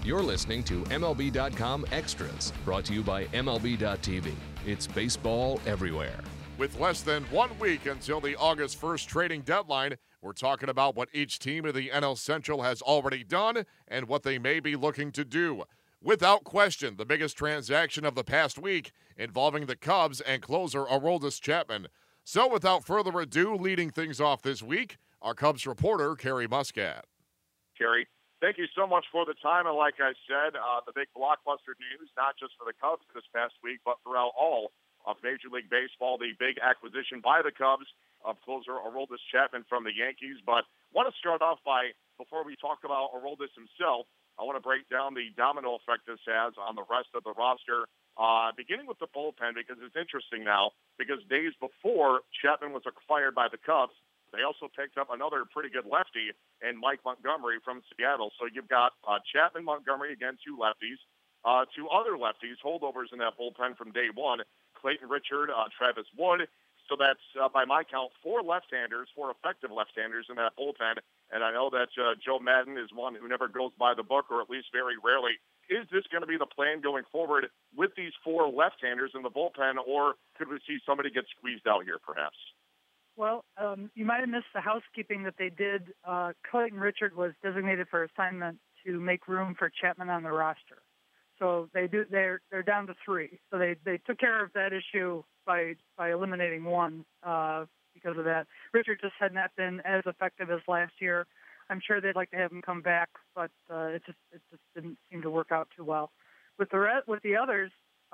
You're listening to MLB.com Extras, brought to you by MLB.tv. It's baseball everywhere. With less than 1 week until the August 1st trading deadline, we're talking about what each team in the NL Central has already done and what they may be looking to do. Without question, the biggest transaction of the past week involving the Cubs and closer Aroldis Chapman. So without further ado, leading things off this week, our Cubs reporter, Kerry Muscat. Kerry, thank you so much for the time. And like I said, the big blockbuster news, not just for the Cubs this past week, but throughout all of Major League Baseball, the big acquisition by the Cubs of closer Aroldis Chapman from the Yankees. But I want to start off by, before we talk about Aroldis himself, I want to break down the domino effect this has on the rest of the roster, beginning with the bullpen, because it's interesting now, because days before Chapman was acquired by the Cubs, they also picked up another pretty good lefty in Mike Montgomery from Seattle. So you've got Chapman, Montgomery, again, two lefties. Two other lefties, holdovers in that bullpen from day one, Clayton Richard, Travis Wood. So that's, by my count, four left-handers, four effective left-handers in that bullpen. And I know that Joe Maddon is one who never goes by the book, or at least very rarely. Is this going to be the plan going forward with these four left-handers in the bullpen, or could we see somebody get squeezed out here, perhaps? Well, you might have missed the housekeeping that they did. Clayton Richard was designated for assignment to make room for Chapman on the roster. So they're down to three. So they took care of that issue by eliminating one because of that. Richard just had not been as effective as last year. I'm sure they'd like to have him come back, but it just didn't seem to work out too well. With the others,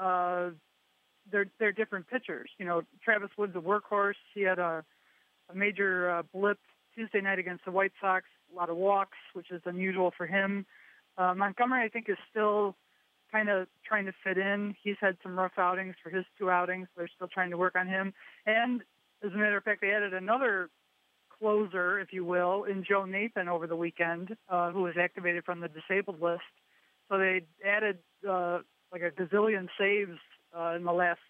they're different pitchers. You know, Travis Wood's a workhorse. He had a major blip Tuesday night against the White Sox, a lot of walks, which is unusual for him. Montgomery, I think, is still kind of trying to fit in. He's had some rough outings for his two outings. They're still trying to work on him. And as a matter of fact, they added another closer, if you will, in Joe Nathan over the weekend, who was activated from the disabled list. So they added like a gazillion saves in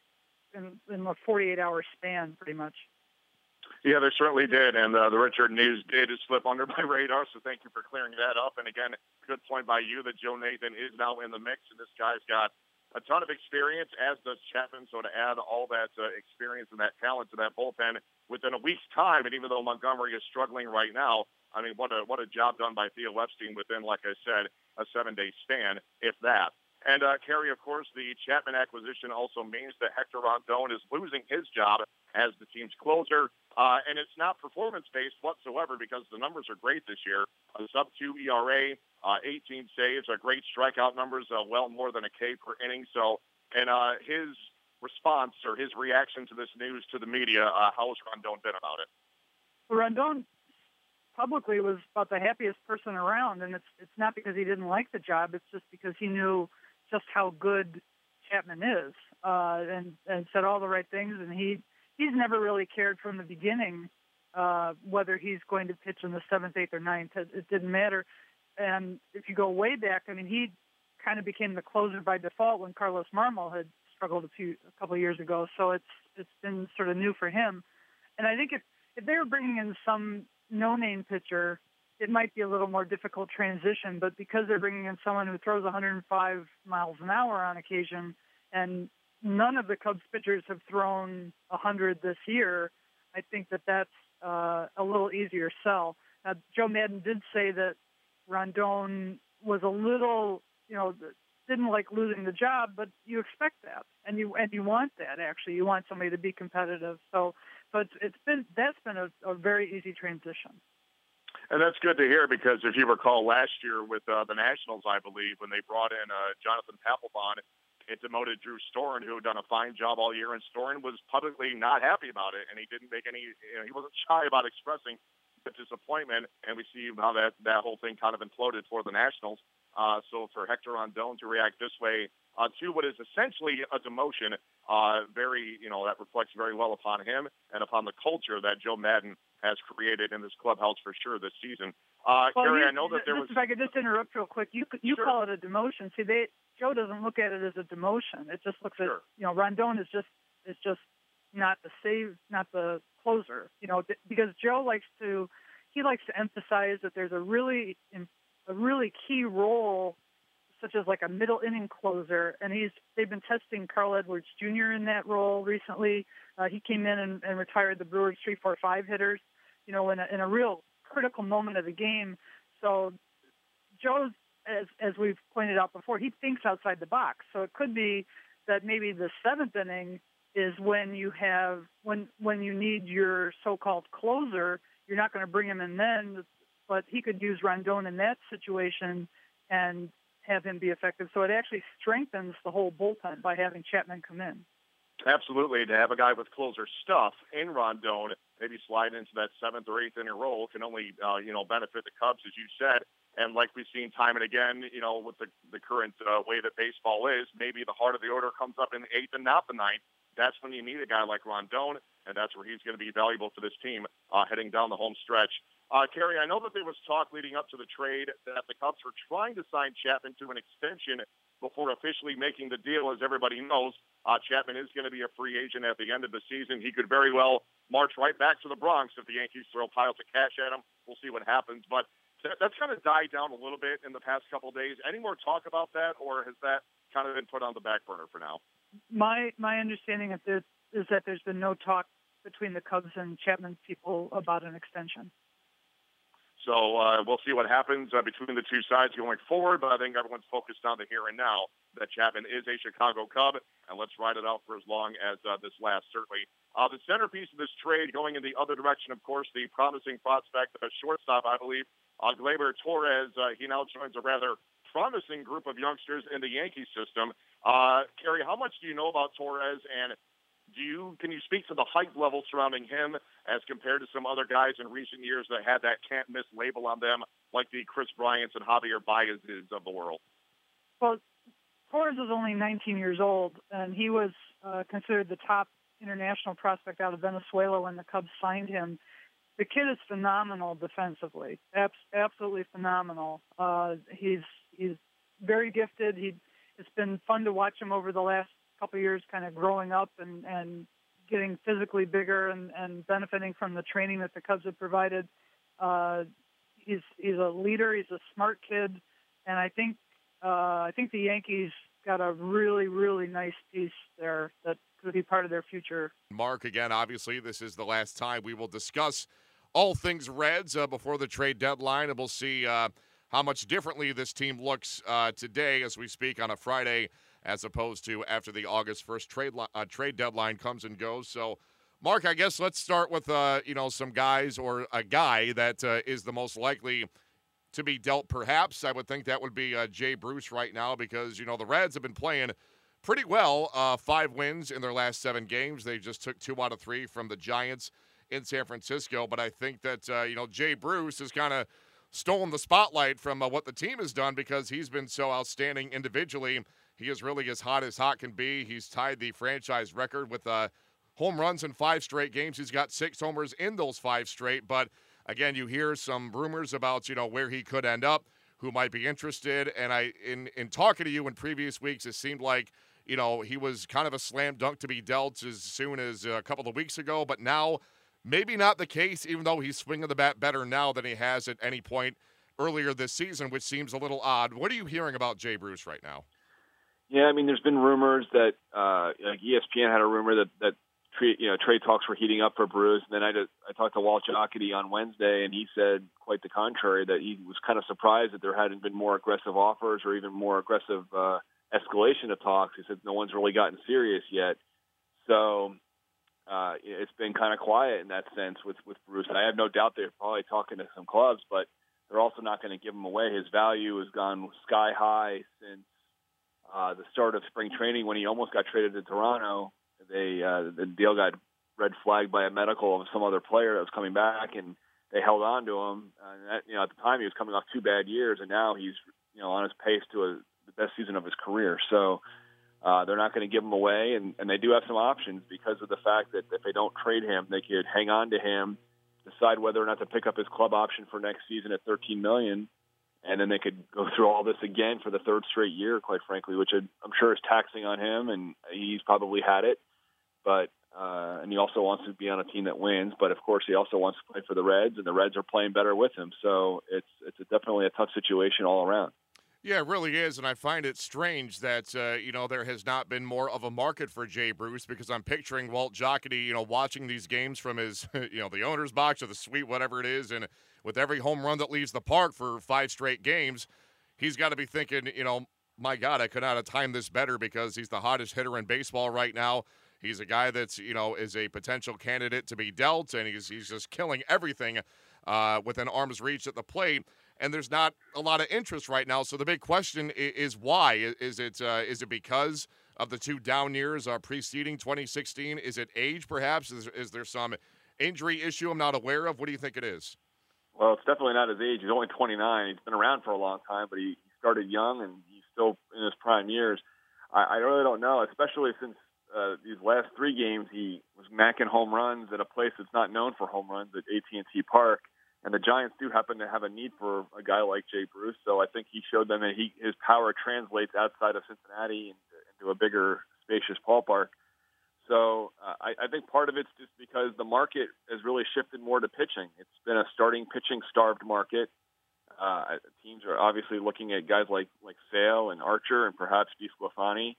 the 48-hour span, pretty much. Yeah, they certainly did, and the Richard news did slip under my radar, so thank you for clearing that up. And again, good point by you that Joe Nathan is now in the mix, and this guy's got a ton of experience, as does Chapman, so to add all that experience and that talent to that bullpen within a week's time, and even though Montgomery is struggling right now, I mean, what a job done by Theo Epstein within, like I said, a 7-day span, if that. And, Kerry, of course, the Chapman acquisition also means that Hector Rondon is losing his job as the team's closer. And it's not performance-based whatsoever because the numbers are great this year. A sub-2 ERA, 18 saves, great strikeout numbers, well more than a K per inning. So, and his response or his reaction to this news to the media, how has Rondon been about it? Well, Rondon publicly was about the happiest person around, and it's not because he didn't like the job. It's just because he knew just how good Chapman is, and said all the right things. And he's never really cared from the beginning whether he's going to pitch in the 7th, 8th, or 9th. It didn't matter. And if you go way back, I mean, he kind of became the closer by default when Carlos Marmol had struggled a couple of years ago. So it's been sort of new for him. And I think if they were bringing in some no-name pitcher, it might be a little more difficult transition, but because they're bringing in someone who throws 105 miles an hour on occasion, and none of the Cubs pitchers have thrown 100 this year, I think that's a little easier sell. Joe Maddon did say that Rondon was a little, didn't like losing the job, but you expect that, and you want that, actually. You want somebody to be competitive. So that's been a very easy transition. And that's good to hear because if you recall last year with the Nationals, I believe, when they brought in Jonathan Papelbon, it demoted Drew Storen, who had done a fine job all year, and Storen was publicly not happy about it, and he didn't make any, he wasn't shy about expressing the disappointment, and we see how that whole thing kind of imploded for the Nationals. So for Hector Rondon to react this way to what is essentially a demotion, that reflects very well upon him and upon the culture that Joe Maddon has created in this clubhouse for sure this season. Kerry, I know that there was... If I could just interrupt real quick, you Sure. call it a demotion. See, Joe doesn't look at it as a demotion. It just looks Sure. at, Rondon is just not the closer, because Joe likes to emphasize that there's a really key role such as like a middle inning closer, and they've been testing Carl Edwards Jr. in that role recently. He came in and retired the Brewers 3-4-5 hitters, in a real critical moment of the game. So Joe's, as we've pointed out before, he thinks outside the box. So it could be that maybe the seventh inning is when you need your so-called closer. You're not going to bring him in then, but he could use Rondon in that situation and have him be effective. So it actually strengthens the whole bullpen by having Chapman come in. Absolutely. To have a guy with closer stuff in Rondon, maybe slide into that seventh or eighth inning role can only, benefit the Cubs, as you said. And like we've seen time and again, with the current way that baseball is, maybe the heart of the order comes up in the eighth and not the ninth. That's when you need a guy like Rondon, and that's where he's going to be valuable for this team heading down the home stretch. Kerry, I know that there was talk leading up to the trade that the Cubs were trying to sign Chapman to an extension before officially making the deal. As everybody knows, Chapman is going to be a free agent at the end of the season. He could very well march right back to the Bronx if the Yankees throw piles of cash at him. We'll see what happens. But that's kind of died down a little bit in the past couple of days. Any more talk about that, or has that kind of been put on the back burner for now? My understanding is that there's been no talk between the Cubs and Chapman people about an extension. So we'll see what happens between the two sides going forward, but I think everyone's focused on the here and now that Chapman is a Chicago Cub, and let's ride it out for as long as this lasts, certainly. The centerpiece of this trade going in the other direction, of course, the promising prospect, shortstop, I believe, Gleyber Torres. He now joins a rather promising group of youngsters in the Yankee system. Kerry, how much do you know about Torres, and can you speak to the hype level surrounding him as compared to some other guys in recent years that had that can't-miss label on them, like the Chris Bryants and Javier Baez's of the world? Well, Torres is only 19 years old, and he was considered the top international prospect out of Venezuela when the Cubs signed him. The kid is phenomenal defensively, absolutely phenomenal. He's very gifted. It's been fun to watch him over the last couple of years, kind of growing up and getting physically bigger and benefiting from the training that the Cubs have provided. He's a leader. He's a smart kid, and I think the Yankees got a really, really nice piece there that could be part of their future. Mark, again, obviously, this is the last time we will discuss all things Reds before the trade deadline, and we'll see how much differently this team looks today as we speak on a Friday, as opposed to after the August 1st trade deadline comes and goes. So, Mark, I guess let's start with some guys, or a guy that is the most likely to be dealt. Perhaps I would think that would be Jay Bruce right now, because the Reds have been playing pretty well. 5 wins in their last 7 games. They just took 2 out of 3 from the Giants in San Francisco. But I think that Jay Bruce has kind of stolen the spotlight from what the team has done, because he's been so outstanding individually. He is really as hot can be. He's tied the franchise record with home runs in 5 straight games. He's got 6 homers in those 5 straight. But again, you hear some rumors about where he could end up, who might be interested. And in talking to you in previous weeks, it seemed like he was kind of a slam dunk to be dealt as soon as a couple of weeks ago. But now, maybe not the case, even though he's swinging the bat better now than he has at any point earlier this season, which seems a little odd. What are you hearing about Jay Bruce right now? Yeah, I mean, there's been rumors that like ESPN had a rumor that trade talks were heating up for Bruce. And then I talked to Walt Jocketty on Wednesday, and he said quite the contrary, that he was kind of surprised that there hadn't been more aggressive offers or even more aggressive escalation of talks. He said no one's really gotten serious yet. So it's been kind of quiet in that sense with Bruce. And I have no doubt they're probably talking to some clubs, but they're also not going to give him away. His value has gone sky high since the start of spring training, when he almost got traded to Toronto. The deal got red flagged by a medical of some other player that was coming back, and they held on to him. And at the time, he was coming off 2 bad years, and now he's on his pace to the best season of his career. So they're not going to give him away, and they do have some options because of the fact that if they don't trade him, they could hang on to him, decide whether or not to pick up his club option for next season at $13 million. And then they could go through all this again for the 3rd straight year, quite frankly, which I'm sure is taxing on him, and he's probably had it. But and he also wants to be on a team that wins. But, of course, he also wants to play for the Reds, and the Reds are playing better with him. So it's definitely a tough situation all around. Yeah, it really is, and I find it strange that there has not been more of a market for Jay Bruce, because I'm picturing Walt Jocketty, watching these games from his, the owner's box or the suite, whatever it is, and with every home run that leaves the park for 5 straight games, he's got to be thinking, my God, I could not have timed this better, because he's the hottest hitter in baseball right now. He's a guy that's, is a potential candidate to be dealt, and he's just killing everything within arm's reach at the plate. And there's not a lot of interest right now. So the big question is why? Is it because of the 2 down years preceding 2016? Is it age, perhaps? Is there some injury issue I'm not aware of? What do you think it is? Well, it's definitely not his age. He's only 29. He's been around for a long time, but he started young, and he's still in his prime years. I really don't know, especially since these last 3 games he was macking home runs at a place that's not known for home runs, at AT&T Park. And the Giants do happen to have a need for a guy like Jay Bruce, so I think he showed them that his power translates outside of Cincinnati into a bigger, spacious ballpark. So I think part of it's just because the market has really shifted more to pitching. It's been a starting pitching-starved market. Teams are obviously looking at guys like Sale and Archer and perhaps DeSclafani.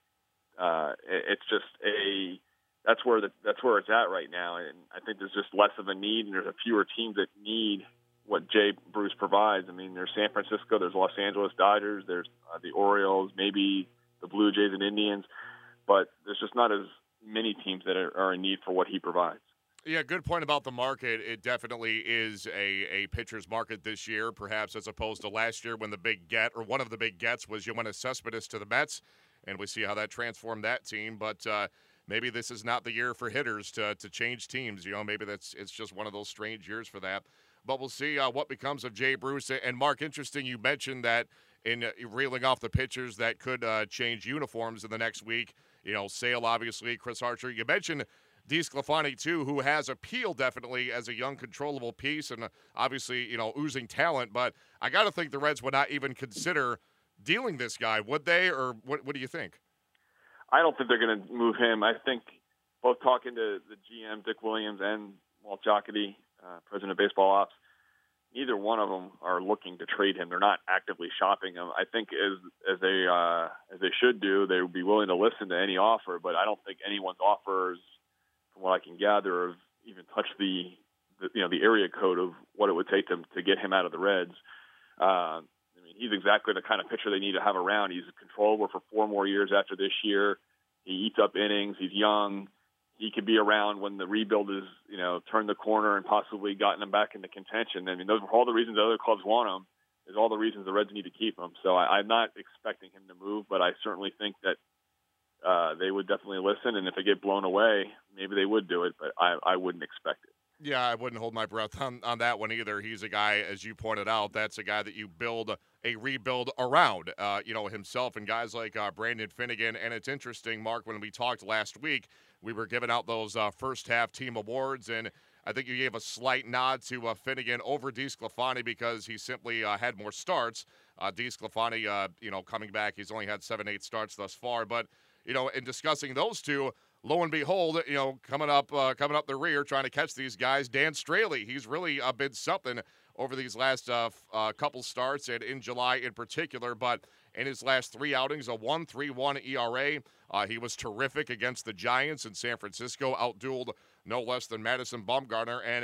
It's just that's where it's at right now, and I think there's just less of a need, and there's a fewer teams that need what Jay Bruce provides. I mean, there's San Francisco, there's Los Angeles Dodgers, there's the Orioles, maybe the Blue Jays and Indians, but there's just not as many teams that are in need for what he provides. Yeah, good point about the market. It definitely is a pitcher's market this year, perhaps as opposed to last year when the big get, or one of the big gets, was Yoenis Cespedes to the Mets, and we see how that transformed that team. But maybe this is not the year for hitters to change teams. Maybe it's just one of those strange years for that. But we'll see what becomes of Jay Bruce. And, Mark, interesting you mentioned that in reeling off the pitchers that could change uniforms in the next week. Sale, obviously, Chris Archer. You mentioned DeSclafani, too, who has appeal definitely as a young, controllable piece and obviously, oozing talent. But I got to think the Reds would not even consider dealing this guy, would they? Or what do you think? I don't think they're going to move him. I think both talking to the GM, Dick Williams, and Walt Jocketty, president of baseball ops, neither one of them are looking to trade him. They're not actively shopping him. I think as they should do, they would be willing to listen to any offer, but I don't think anyone's offers, from what I can gather, have even touched the area code of what it would take them to get him out of the Reds. He's exactly the kind of pitcher they need to have around. He's controllable for 4 more years after this year. He eats up innings. He's young. He could be around when the rebuild is, turned the corner and possibly gotten him back into contention. I mean, those are all the reasons other clubs want him. There's all the reasons the Reds need to keep him. So I'm not expecting him to move, but I certainly think that they would definitely listen. And if they get blown away, maybe they would do it, but I wouldn't expect it. Yeah, I wouldn't hold my breath on that one either. He's a guy, as you pointed out, that's a guy that you build a rebuild around, himself and guys like Brandon Finnegan. And it's interesting, Mark, when we talked last week, we were giving out those first-half team awards, and I think you gave a slight nod to Finnegan over DeSclafani because he simply had more starts. DeSclafani, coming back, he's only had 7-8 starts thus far. But, in discussing those two, lo and behold, coming up the rear, trying to catch these guys, Dan Straley. He's really been something over these last couple starts, and in July in particular. But in his last 3 outings, a 1.31 ERA. He was terrific against the Giants in San Francisco, outdueled no less than Madison Bumgarner. And,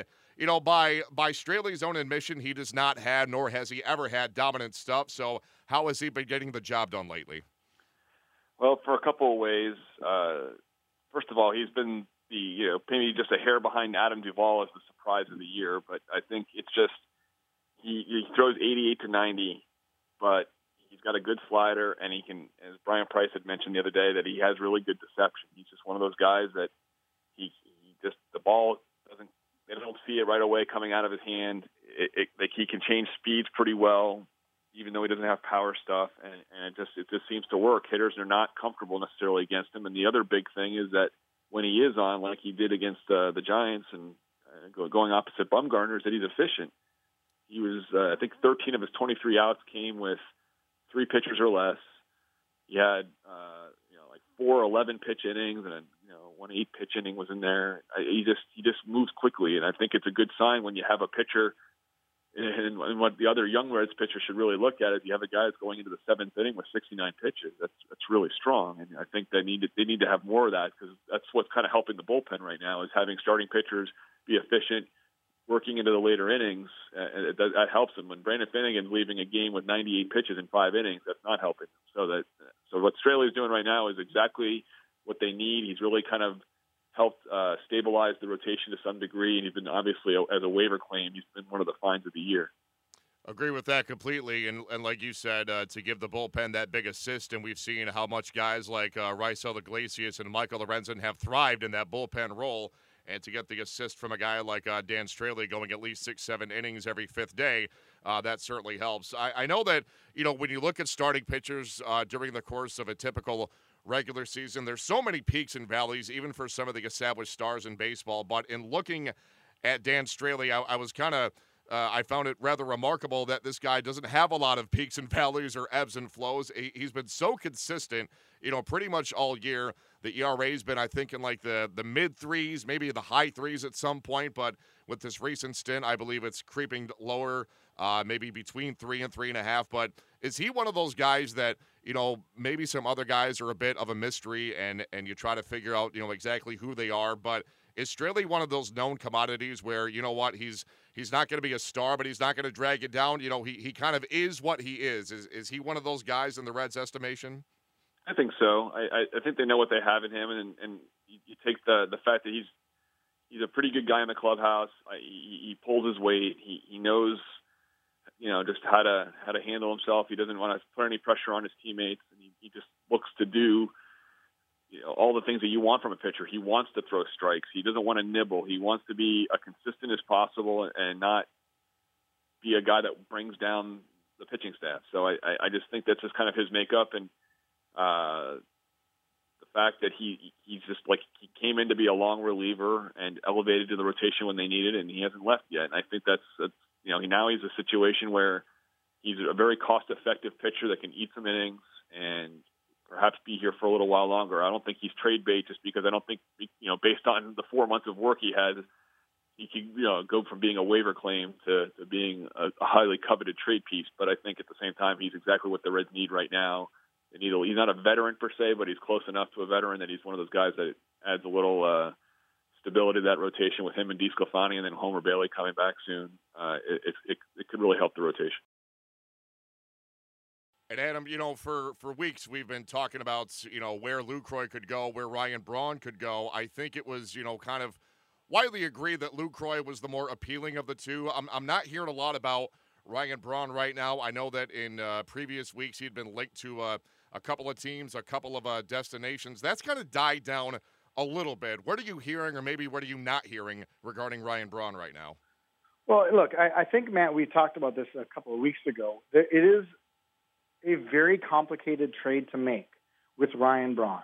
by Straley's own admission, he does not have, nor has he ever had, dominant stuff. So how has he been getting the job done lately? Well, for a couple of ways. First of all, he's been maybe just a hair behind Adam Duvall as the surprise of the year. But I think it's just he throws 88 to 90, but he's got a good slider, and he can, as Brian Price had mentioned the other day, that he has really good deception. He's just one of those guys that he just, the ball doesn't, they don't see it right away coming out of his hand. He can change speeds pretty well, even though he doesn't have power stuff, and it just seems to work. Hitters are not comfortable necessarily against him. And the other big thing is that when he is on, like he did against the Giants and going opposite Bumgarner, is that he's efficient. He was, I think, 13 of his 23 outs came with 3 pitchers or less. He had, 4 11-pitch innings, and 1 8-pitch inning was in there. He just moves quickly, and I think it's a good sign when you have a pitcher And what the other young Reds pitcher should really look at is you have a guy that's going into the seventh inning with 69 pitches. That's really strong, and I think they need to have more of that, because that's what's kind of helping the bullpen right now, is having starting pitchers be efficient, working into the later innings. That helps them. When Brandon Finnegan's leaving a game with 98 pitches in 5 innings, that's not helping them. So what Straley's doing right now is exactly what they need. He's really kind of helped stabilize the rotation to some degree, and he's been, obviously, as a waiver claim, he's been one of the finds of the year. Agree with that completely, and like you said, to give the bullpen that big assist, and we've seen how much guys like Raisel Iglesias and Michael Lorenzen have thrived in that bullpen role, and to get the assist from a guy like Dan Straley going at least 6-7 innings every 5th day, that certainly helps. I know that, when you look at starting pitchers during the course of a typical regular season, there's so many peaks and valleys, even for some of the established stars in baseball. But in looking at Dan Straley, I was kind of I found it rather remarkable that this guy doesn't have a lot of peaks and valleys or ebbs and flows. He's been so consistent, pretty much all year. The ERA's been, I think, in like the mid 3s, maybe the high 3s at some point. But with this recent stint, I believe it's creeping lower, maybe between 3 and 3.5. But is he one of those guys that, maybe some other guys are a bit of a mystery, and you try to figure out, exactly who they are? But is Straley one of those known commodities where, he's not going to be a star, but he's not going to drag you down? He kind of is what he is. Is he one of those guys in the Reds' estimation? I think so. I think they know what they have in him, and you take the fact that he's a pretty good guy in the clubhouse. He pulls his weight. He knows, just how to handle himself. He doesn't want to put any pressure on his teammates, and he just looks to do all the things that you want from a pitcher. He wants to throw strikes. He doesn't want to nibble. He wants to be as consistent as possible and not be a guy that brings down the pitching staff. So I just think that's just kind of his makeup, and the fact that he's just like, he came in to be a long reliever and elevated to the rotation when they needed it, and he hasn't left yet. And I think that's now he's a situation where he's a very cost-effective pitcher that can eat some innings and perhaps be here for a little while longer. I don't think he's trade bait, just because I don't think, based on the 4 months of work he had, he could go from being a waiver claim to being a highly coveted trade piece. But I think at the same time, he's exactly what the Reds need right now. He's not a veteran per se, but he's close enough to a veteran that he's one of those guys that adds a little stability to that rotation with him and DeSclafani, and then Homer Bailey coming back soon. It could really help the rotation. And Adam, for weeks we've been talking about, where Lucroy could go, where Ryan Braun could go. I think it was, kind of widely agreed that Lucroy was the more appealing of the two. I'm not hearing a lot about Ryan Braun right now. I know that in previous weeks he'd been linked to a couple of teams, a couple of destinations. That's kind of died down a little bit. What are you hearing, or maybe what are you not hearing regarding Ryan Braun right now? Well, look, I think, Matt, we talked about this a couple of weeks ago. It is a very complicated trade to make with Ryan Braun.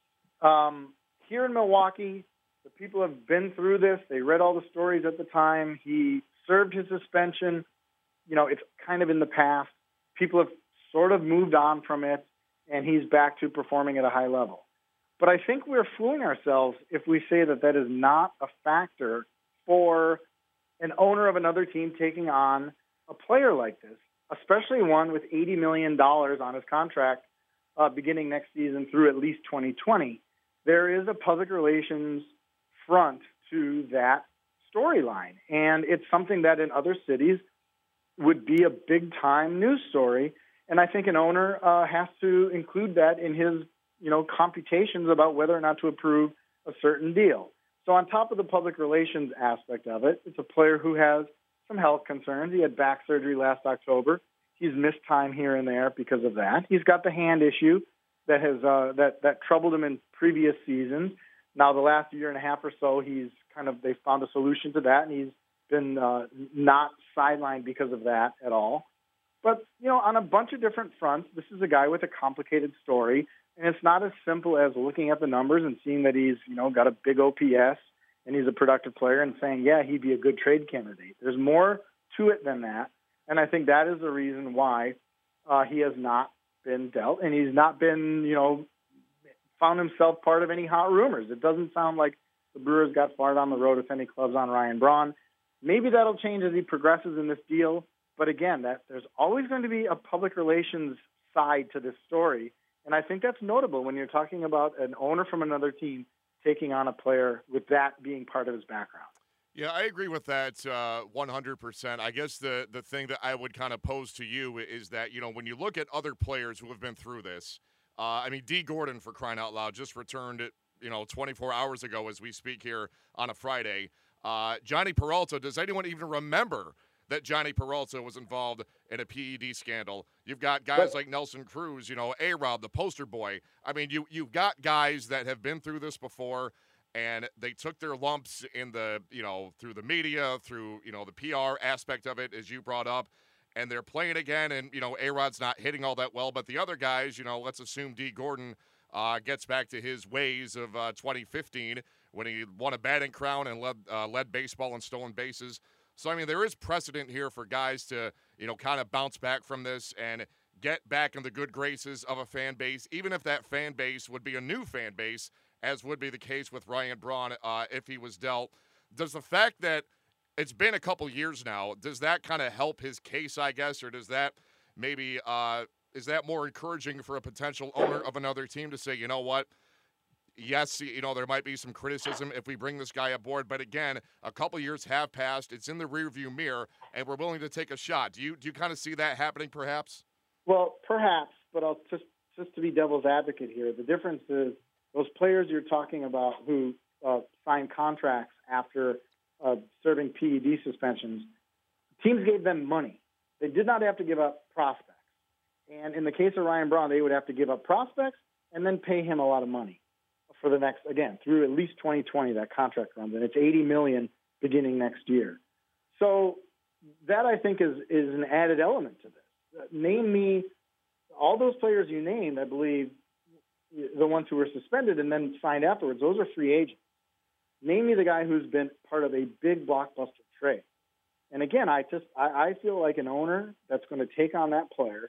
Here in Milwaukee, the people have been through this. They read all the stories at the time. He served his suspension. It's kind of in the past. People have sort of moved on from it, and he's back to performing at a high level. But I think we're fooling ourselves if we say that is not a factor for an owner of another team taking on a player like this, especially one with $80 million on his contract beginning next season through at least 2020. There is a public relations front to that storyline, and it's something that in other cities would be a big-time news story, and I think an owner has to include that in his computations about whether or not to approve a certain deal. So on top of the public relations aspect of it, it's a player who has some health concerns. He had back surgery last October. He's missed time here and there because of that. He's got the hand issue that has that troubled him in previous seasons. Now the last year and a half or so, they found a solution to that, and he's been not sidelined because of that at all. But on a bunch of different fronts, this is a guy with a complicated story. And it's not as simple as looking at the numbers and seeing that he's, got a big OPS and he's a productive player and saying, yeah, he'd be a good trade candidate. There's more to it than that. And I think that is the reason why he has not been dealt, and he's not been, found himself part of any hot rumors. It doesn't sound like the Brewers got far down the road with any clubs on Ryan Braun. Maybe that'll change as he progresses in this deal. But again, there's always going to be a public relations side to this story. And I think that's notable when you're talking about an owner from another team taking on a player with that being part of his background. Yeah, I agree with that 100%. I guess the thing that I would kind of pose to you is that, when you look at other players who have been through this, Dee Gordon, for crying out loud, just returned 24 hours ago as we speak here on a Friday. Johnny Peralta, does anyone even remember that Johnny Peralta was involved in a PED scandal? You've got guys like Nelson Cruz, A-Rod, the poster boy. You've got guys that have been through this before, and they took their lumps in the, through the media, through, the PR aspect of it, as you brought up, and they're playing again, and, A-Rod's not hitting all that well, but the other guys, let's assume Dee Gordon gets back to his ways of 2015 when he won a batting crown and led baseball in stolen bases. So, there is precedent here for guys to, kind of bounce back from this and get back in the good graces of a fan base, even if that fan base would be a new fan base, as would be the case with Ryan Braun if he was dealt. Does the fact that it's been a couple years now, does that kind of help his case, I guess, or does that maybe is that more encouraging for a potential owner of another team to say, you know what, yes, there might be some criticism if we bring this guy aboard, but again, a couple years have passed, it's in the rearview mirror, and we're willing to take a shot. Do you kind of see that happening, perhaps? Well, perhaps, but I'll just to be devil's advocate here, the difference is those players you're talking about who signed contracts after serving PED suspensions, teams gave them money. They did not have to give up prospects. And in the case of Ryan Braun, they would have to give up prospects and then pay him a lot of money for the next, again, through at least 2020, that contract runs. And it's $80 million beginning next year. So that, I think, is an added element to this. Name me all those players you named, I believe, the ones who were suspended and then signed afterwards, those are free agents. Name me the guy who's been part of a big blockbuster trade. And again, I feel like an owner that's going to take on that player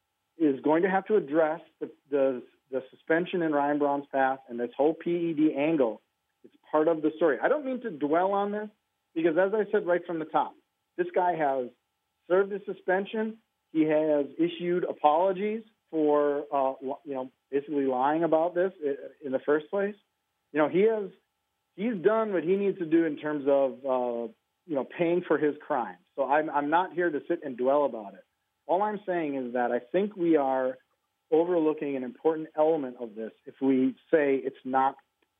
is going to have to address the suspension in Ryan Braun's past and this whole PED angle. It's part of the story. I don't mean to dwell on this because, as I said right from the top, this guy has served his suspension. He has issued apologies for, basically lying about this in the first place. He's done what he needs to do in terms of, paying for his crimes. So I'm not here to sit and dwell about it. All I'm saying is that I think we are overlooking an important element of this if we say it's not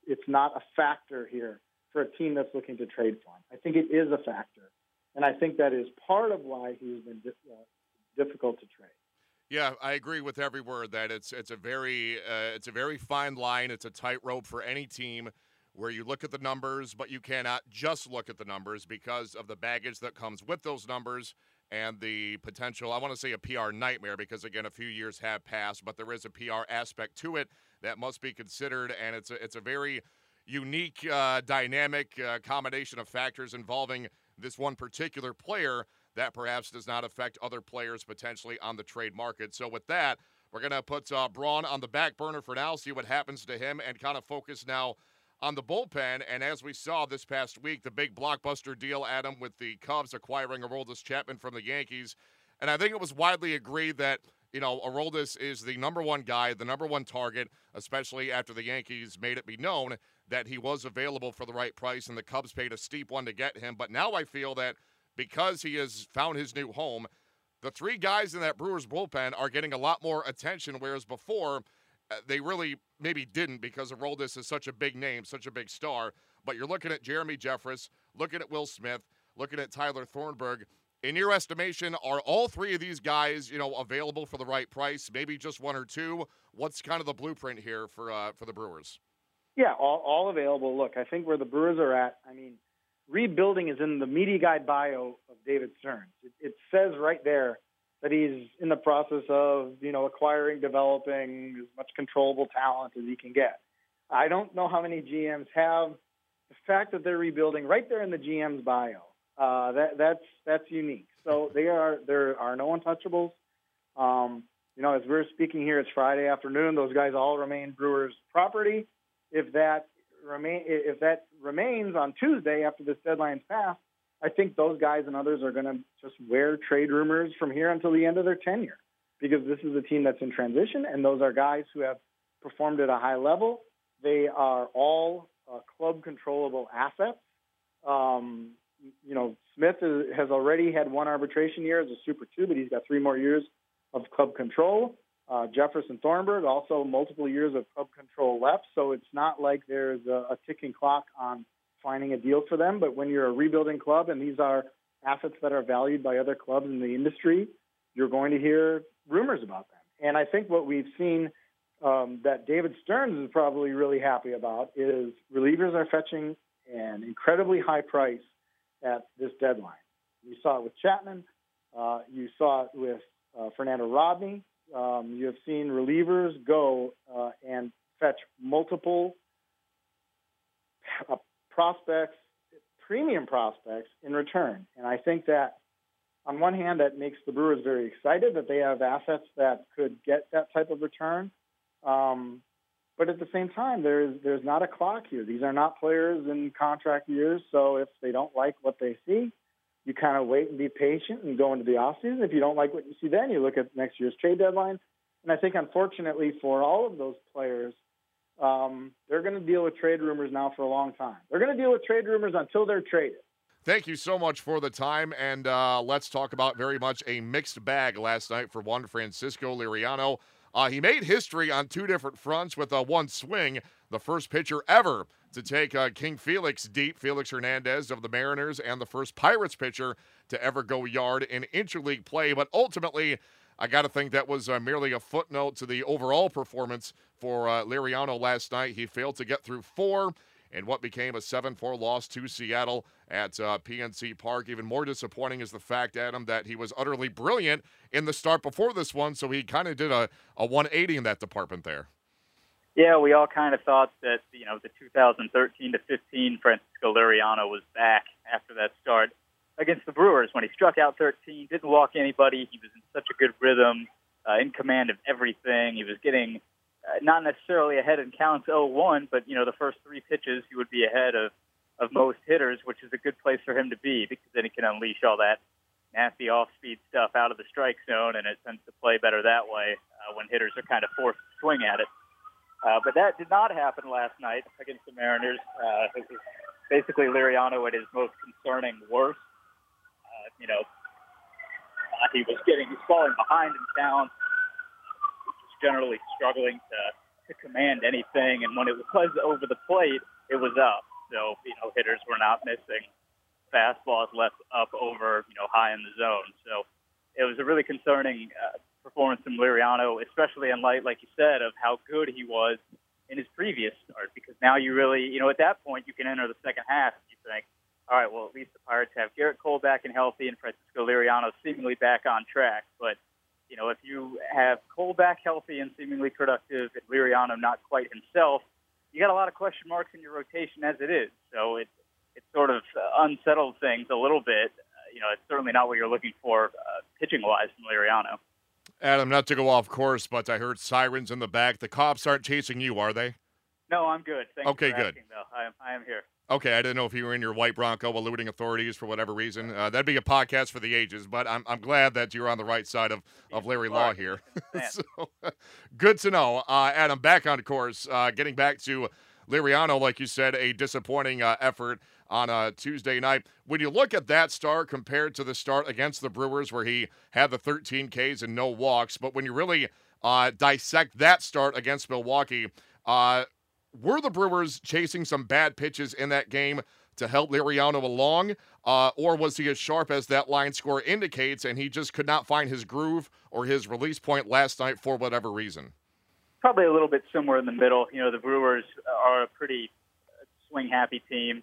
a factor here for a team that's looking to trade for him. I think it is a factor, and I think that is part of why he's been difficult to trade. Yeah, I agree with every word that it's a very fine line. It's a tightrope for any team where you look at the numbers, but you cannot just look at the numbers because of the baggage that comes with those numbers and the potential, I want to say a PR nightmare because, again, a few years have passed, but there is a PR aspect to it that must be considered, and it's a very unique, dynamic combination of factors involving this one particular player that perhaps does not affect other players potentially on the trade market. So with that, we're going to put Braun on the back burner for now, see what happens to him, and kind of focus now on the bullpen. And as we saw this past week, the big blockbuster deal, Adam, with the Cubs acquiring Aroldis Chapman from the Yankees. And I think it was widely agreed that, Aroldis is the number one guy, the number one target, especially after the Yankees made it be known that he was available for the right price and the Cubs paid a steep one to get him. But now I feel that because he has found his new home, the three guys in that Brewers bullpen are getting a lot more attention, whereas before they really maybe didn't because Aroldis is such a big name, such a big star. But you're looking at Jeremy Jeffress, looking at Will Smith, looking at Tyler Thornburg. In your estimation, are all three of these guys, available for the right price? Maybe just one or two? What's kind of the blueprint here for the Brewers? Yeah, all available. Look, I think where the Brewers are at, rebuilding is in the media guide bio of David Stearns. It says right there that he's in the process of, acquiring, developing as much controllable talent as he can get. I don't know how many GMs have the fact that they're rebuilding right there in the GM's bio. That's unique. So there are no untouchables. As we're speaking here, it's Friday afternoon. Those guys all remain Brewers property. If that remains on Tuesday after this deadline's passed, I think those guys and others are going to just wear trade rumors from here until the end of their tenure, because this is a team that's in transition, and those are guys who have performed at a high level. They are all club controllable assets. Smith has already had one arbitration year as a Super 2, but he's got 3 more years of club control. Jefferson Thornburg, also multiple years of club control left, so it's not like there's a ticking clock on finding a deal for them. But when you're a rebuilding club and these are assets that are valued by other clubs in the industry, you're going to hear rumors about them. And I think what we've seen that David Stearns is probably really happy about is relievers are fetching an incredibly high price at this deadline. You saw it with Chapman. You saw it with Fernando Rodney. You have seen relievers go and fetch multiple prospects, premium prospects, in return. And I think that on one hand, that makes the Brewers very excited that they have assets that could get that type of return. But at the same time, there's not a clock here. These are not players in contract years, so if they don't like what they see, you kind of wait and be patient and go into the offseason. If you don't like what you see then, you look at next year's trade deadline. And I think, unfortunately, for all of those players, they're going to deal with trade rumors now for a long time. They're going to deal with trade rumors until they're traded. Thank you so much for the time, and let's talk about very much a mixed bag last night for one Francisco Liriano. He made history on 2 different fronts with one swing, the first pitcher ever to take King Felix deep, Felix Hernandez of the Mariners, and the first Pirates pitcher to ever go yard in interleague play. But ultimately, I got to think that was merely a footnote to the overall performance for Liriano last night. He failed to get through 4 in what became a 7-4 loss to Seattle at PNC Park. Even more disappointing is the fact, Adam, that he was utterly brilliant in the start before this one, so he kind of did a 180 in that department there. Yeah, we all kind of thought that, the 2013 to 15 Francisco Liriano was back after that start against the Brewers when he struck out 13, didn't walk anybody. He was in such a good rhythm, in command of everything. He was getting not necessarily ahead in counts 0-1, but, the first 3 pitches he would be ahead of most hitters, which is a good place for him to be because then he can unleash all that nasty off-speed stuff out of the strike zone, and it tends to play better that way when hitters are kind of forced to swing at it. But that did not happen last night against the Mariners. It was basically Liriano at his most concerning worst. He was falling behind in counts, just generally struggling to command anything, and when it was over the plate, it was up. So, hitters were not missing fastballs left up over, high in the zone. So it was a really concerning performance from Liriano, especially in light, like you said, of how good he was in his previous start, because now you really, at that point, you can enter the second half and you think, all right, well, at least the Pirates have Garrett Cole back and healthy and Francisco Liriano seemingly back on track. But, if you have Cole back healthy and seemingly productive and Liriano not quite himself, you got a lot of question marks in your rotation as it is. So it sort of unsettled things a little bit. It's certainly not what you're looking for pitching-wise from Liriano. Adam, not to go off course, but I heard sirens in the back. The cops aren't chasing you, are they? No, I'm good. Thanks okay, for good. asking, though. I am here. Okay, I didn't know if you were in your white Bronco eluding authorities for whatever reason. That'd be a podcast for the ages, but I'm glad that you're on the right side of Larry Law here. So, good to know. Adam, back on course, getting back to Liriano, like you said, a disappointing effort on a Tuesday night. When you look at that start compared to the start against the Brewers where he had the 13 Ks and no walks, but when you really dissect that start against Milwaukee, were the Brewers chasing some bad pitches in that game to help Liriano along, or was he as sharp as that line score indicates and he just could not find his groove or his release point last night for whatever reason? Probably a little bit somewhere in the middle. The Brewers are a pretty swing-happy team.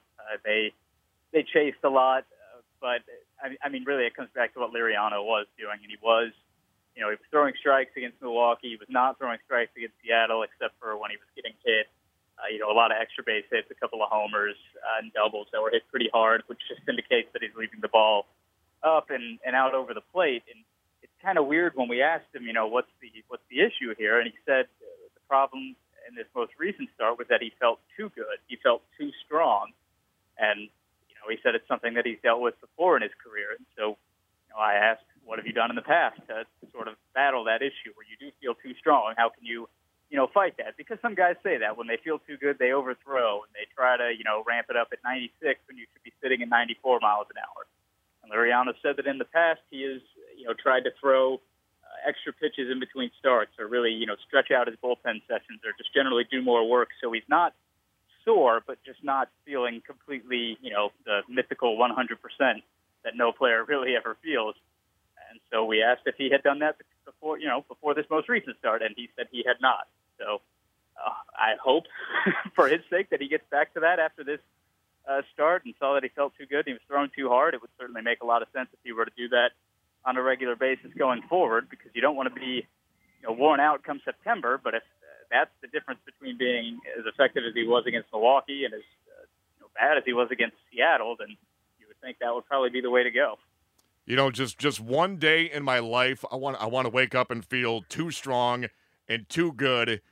They chased a lot, but I mean, really, it comes back to what Liriano was doing, and he was throwing strikes against Milwaukee. He was not throwing strikes against Seattle, except for when he was getting hit. A lot of extra base hits, a couple of homers and doubles that were hit pretty hard, which just indicates that he's leaving the ball up and out over the plate. And it's kind of weird when we asked him, what's the issue here, and he said the problem in this most recent start was that he felt too good. He felt too strong. And, he said it's something that he's dealt with before in his career. And so, I asked, what have you done in the past to sort of battle that issue where you do feel too strong? How can you, fight that? Because some guys say that when they feel too good, they overthrow and they try to, ramp it up at 96 when you should be sitting at 94 miles an hour. And Liriano said that in the past he has, tried to throw extra pitches in between starts or really, stretch out his bullpen sessions or just generally do more work. So he's not sore, but just not feeling completely, the mythical 100% that no player really ever feels. And so we asked if he had done that before this most recent start, and he said he had not. So I hope for his sake that he gets back to that after this start and saw that he felt too good and he was throwing too hard. It would certainly make a lot of sense if he were to do that on a regular basis going forward, because you don't want to be worn out come September. But if that's the difference between being as effective as he was against Milwaukee and as bad as he was against Seattle, then you would think that would probably be the way to go. Just one day in my life, I want to wake up and feel too strong and too good.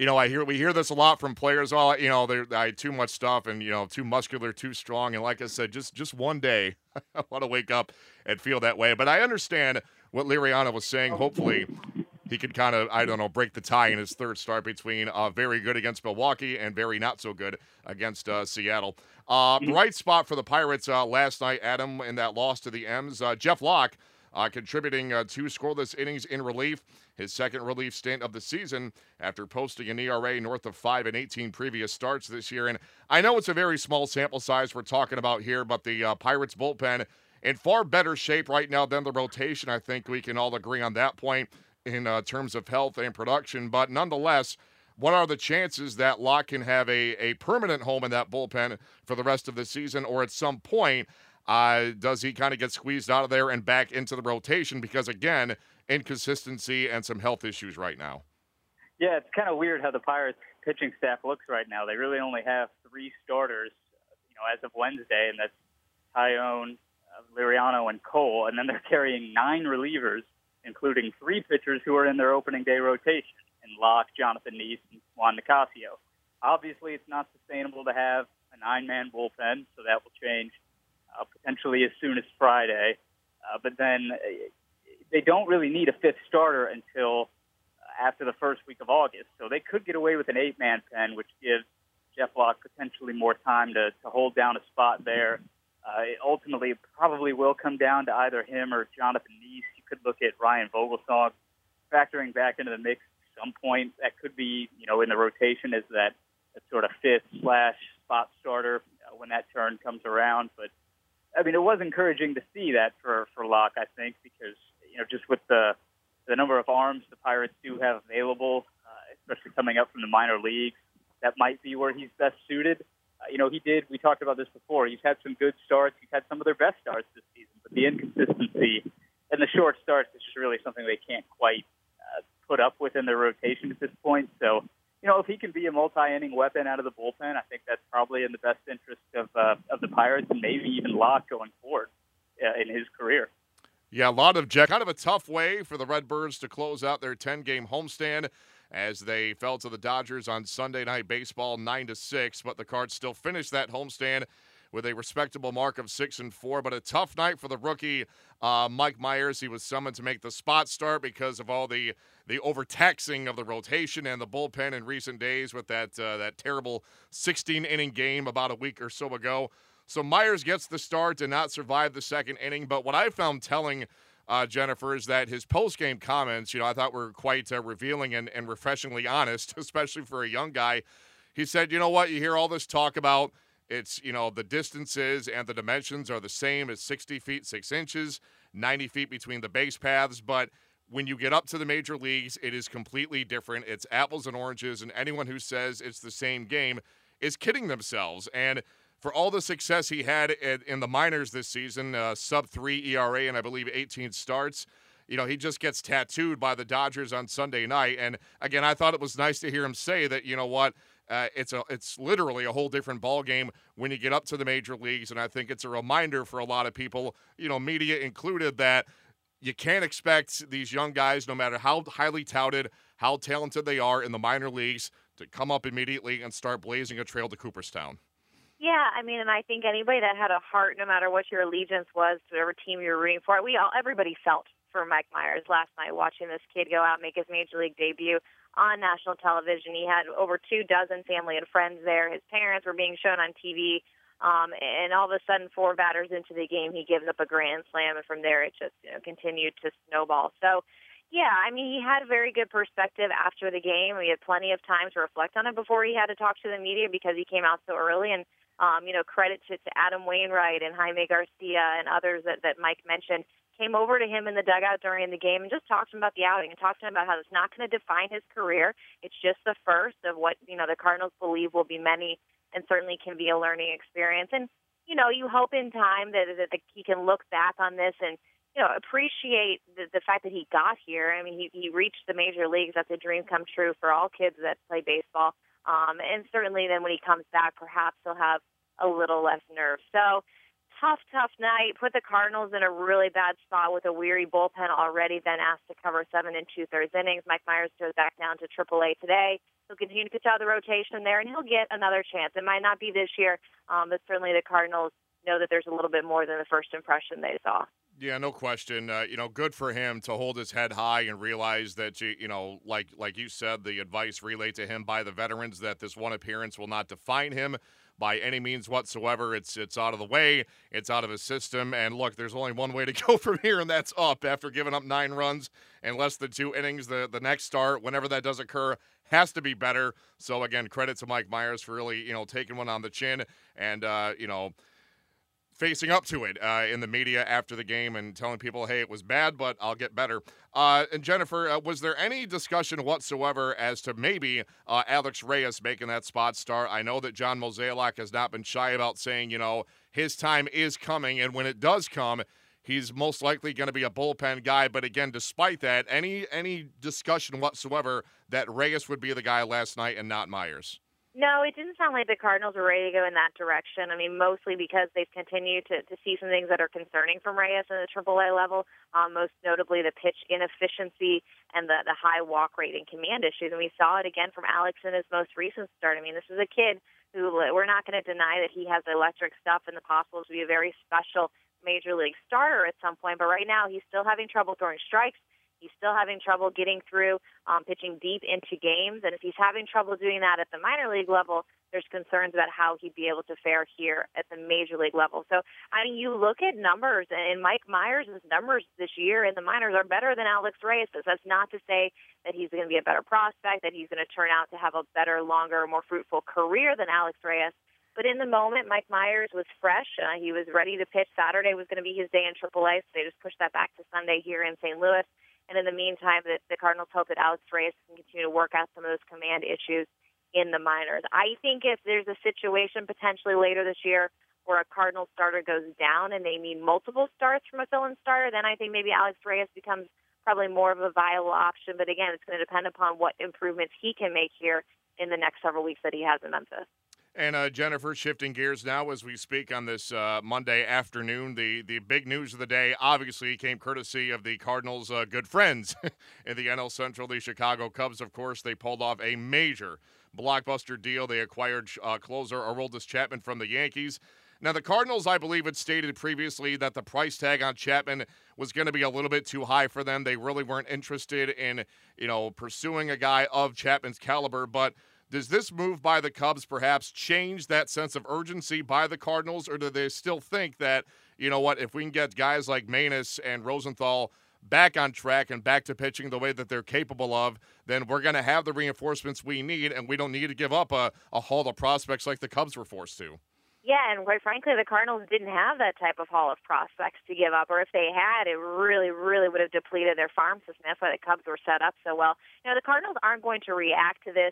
We hear this a lot from players. I had too much stuff and too muscular, too strong. And like I said, just one day, I want to wake up and feel that way. But I understand what Liriano was saying. Hopefully, he could kind of break the tie in his third start between very good against Milwaukee and very not so good against Seattle. Bright spot for the Pirates last night, Adam, in that loss to the M's. Jeff Locke contributing 2 scoreless innings in relief, his second relief stint of the season after posting an ERA north of 5 in 18 previous starts this year. And I know it's a very small sample size we're talking about here, but the Pirates bullpen in far better shape right now than the rotation. I think we can all agree on that point in terms of health and production. But nonetheless, what are the chances that Locke can have a permanent home in that bullpen for the rest of the season, or at some point does he kind of get squeezed out of there and back into the rotation? Because, again, inconsistency and some health issues right now. Yeah, it's kind of weird how the Pirates pitching staff looks right now. They really only have 3 starters, as of Wednesday, and that's Tyone, Liriano, and Cole. And then they're carrying 9 relievers, including 3 pitchers who are in their opening day rotation, in Locke, Jonathan Neese, and Juan Nicasio. Obviously, it's not sustainable to have a 9-man bullpen, so that will change potentially as soon as Friday. But then they don't really need a 5th starter until after the first week of August. So they could get away with an 8-man pen, which gives Jeff Locke potentially more time to hold down a spot there. Ultimately, it probably will come down to either him or Jonathan Neese. You could look at Ryan Vogelsong factoring back into the mix at some point. That could be, in the rotation as that sort of 5th/spot starter when that turn comes around. But it was encouraging to see that for Locke, I think, because, just with the number of arms the Pirates do have available, especially coming up from the minor leagues, that might be where he's best suited. We talked about this before, he's had some good starts. He's had some of their best starts this season, but the inconsistency and the short starts is just really something they can't quite put up with in their rotation at this point. So, if he can be a multi-inning weapon out of the bullpen, I think that's probably in the best interest of the Pirates and maybe even Locke going forward in his career. Yeah, a lot of kind of a tough way for the Redbirds to close out their 10-game homestand as they fell to the Dodgers on Sunday Night Baseball 9-6, but the Cards still finished that homestand with a respectable mark of 6-4, but a tough night for the rookie Mike Myers. He was summoned to make the spot start because of all the overtaxing of the rotation and the bullpen in recent days with that terrible 16-inning game about a week or so ago. So Myers gets the start, did not survive the second inning, but what I found telling, Jennifer, is that his post-game comments, I thought were quite revealing and refreshingly honest, especially for a young guy. He said, you hear all this talk about it's, the distances and the dimensions are the same as 60 feet, 6 inches, 90 feet between the base paths. But when you get up to the major leagues, it is completely different. It's apples and oranges. And anyone who says it's the same game is kidding themselves. And for all the success he had in the minors this season, sub-3 ERA and I believe 18 starts, he just gets tattooed by the Dodgers on Sunday night. And again, I thought it was nice to hear him say that, it's literally a whole different ballgame when you get up to the major leagues. And I think it's a reminder for a lot of people, media included, that you can't expect these young guys, no matter how highly touted, how talented they are in the minor leagues, to come up immediately and start blazing a trail to Cooperstown. Yeah, I mean, and I think anybody that had a heart, no matter what your allegiance was to whatever team you were rooting for, everybody felt for Mike Myers last night watching this kid go out and make his major league debut on national television. He had over 24 family and friends there. His parents were being shown on TV. And all of a sudden, 4 batters into the game, he gives up a grand slam, and from there it just continued to snowball. So, yeah, I mean, he had a very good perspective after the game. He had plenty of time to reflect on it before he had to talk to the media because he came out so early. And, credit to Adam Wainwright and Jaime Garcia and others that Mike mentioned came over to him in the dugout during the game and just talked to him about the outing and talked to him about how it's not going to define his career. It's just the first of what, the Cardinals believe will be many and certainly can be a learning experience. And, you hope in time that he can look back on this and, appreciate the fact that he got here. I mean, he reached the major leagues. That's a dream come true for all kids that play baseball. And certainly then when he comes back, perhaps he'll have a little less nerve. So tough night. Put the Cardinals in a really bad spot with a weary bullpen already, then asked to cover 7 2/3 innings. Mike Myers goes back down to AAA today. He'll continue to pitch out of the rotation there, and he'll get another chance. It might not be this year, but certainly the Cardinals know that there's a little bit more than the first impression they saw. Yeah, no question. Good for him to hold his head high and realize that, like you said, the advice relayed to him by the veterans that this one appearance will not define him by any means whatsoever. It's out of the way. It's out of his system. And look, there's only one way to go from here, and that's up. After giving up 9 runs in less than 2 innings, the next start, whenever that does occur, has to be better. So, again, credit to Mike Myers for really, taking one on the chin and, facing up to it in the media after the game and telling people, hey, it was bad, but I'll get better. And Jennifer, was there any discussion whatsoever as to maybe Alex Reyes making that spot start? I know that John Mozeliak has not been shy about saying, his time is coming, and when it does come, he's most likely going to be a bullpen guy. But again, despite that, any discussion whatsoever that Reyes would be the guy last night and not Myers? No, it didn't sound like the Cardinals were ready to go in that direction. I mean, mostly because they've continued to see some things that are concerning from Reyes in the AAA level, most notably the pitch inefficiency and the high walk rate and command issues. And we saw it again from Alex in his most recent start. I mean, this is a kid who we're not going to deny that he has electric stuff and the possible to be a very special major league starter at some point. But right now, he's still having trouble throwing strikes. He's still having trouble getting through, pitching deep into games. And if he's having trouble doing that at the minor league level, there's concerns about how he'd be able to fare here at the major league level. So, I mean, you look at numbers, and Mike Myers' numbers this year in the minors are better than Alex Reyes'. That's not to say that he's going to be a better prospect, that he's going to turn out to have a better, longer, more fruitful career than Alex Reyes. But in the moment, Mike Myers was fresh. He was ready to pitch. Saturday was going to be his day in AAA, so they just pushed that back to Sunday here in St. Louis. And in the meantime, the Cardinals hope that Alex Reyes can continue to work out some of those command issues in the minors. I think if there's a situation potentially later this year where a Cardinal starter goes down and they need multiple starts from a fill-in starter, then I think maybe Alex Reyes becomes probably more of a viable option. But again, it's going to depend upon what improvements he can make here in the next several weeks that he has in Memphis. And Jennifer, shifting gears now as we speak on this Monday afternoon, the big news of the day obviously came courtesy of the Cardinals' good friends in the NL Central, the Chicago Cubs. Of course, they pulled off a major blockbuster deal. They acquired closer Aroldis Chapman from the Yankees. Now, the Cardinals, I believe, had stated previously that the price tag on Chapman was going to be a little bit too high for them. They really weren't interested in, pursuing a guy of Chapman's caliber, but does this move by the Cubs perhaps change that sense of urgency by the Cardinals, or do they still think that, if we can get guys like Maness and Rosenthal back on track and back to pitching the way that they're capable of, then we're going to have the reinforcements we need, and we don't need to give up a haul of prospects like the Cubs were forced to? Yeah, and quite frankly, the Cardinals didn't have that type of haul of prospects to give up, or if they had, it really, really would have depleted their farm system. That's why the Cubs were set up so well. The Cardinals aren't going to react to this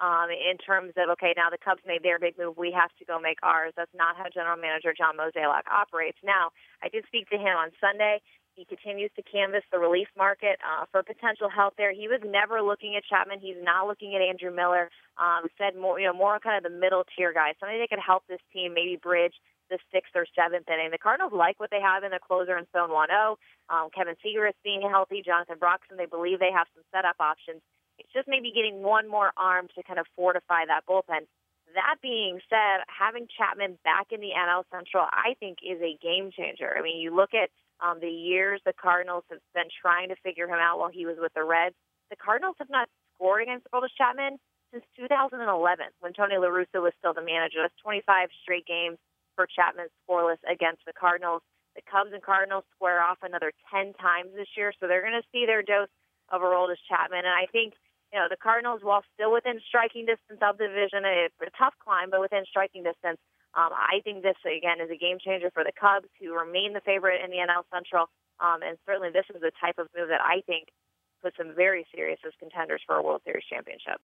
in terms of, okay, now the Cubs made their big move, we have to go make ours. That's not how General Manager John Mozeliak operates. Now, I did speak to him on Sunday. He continues to canvass the relief market for potential help there. He was never looking at Chapman. He's not looking at Andrew Miller. Said more kind of the middle tier guys, somebody that could help this team maybe bridge the 6th or 7th inning. The Cardinals like what they have in the closer in Stone 1-0. Kevin Seager is being healthy. Jonathan Broxton, they believe they have some setup options. It's just maybe getting one more arm to kind of fortify that bullpen. That being said, having Chapman back in the NL Central, I think, is a game changer. I mean, you look at the years the Cardinals have been trying to figure him out while he was with the Reds. The Cardinals have not scored against Aroldis Chapman since 2011, when Tony La Russa was still the manager. That's 25 straight games for Chapman scoreless against the Cardinals. The Cubs and Cardinals square off another 10 times this year, so they're going to see their dose of Aroldis Chapman. And I think, the Cardinals, while still within striking distance of the division, a tough climb, but within striking distance, I think this, again, is a game changer for the Cubs, who remain the favorite in the NL Central. And certainly this is the type of move that I think puts them very serious as contenders for a World Series championship.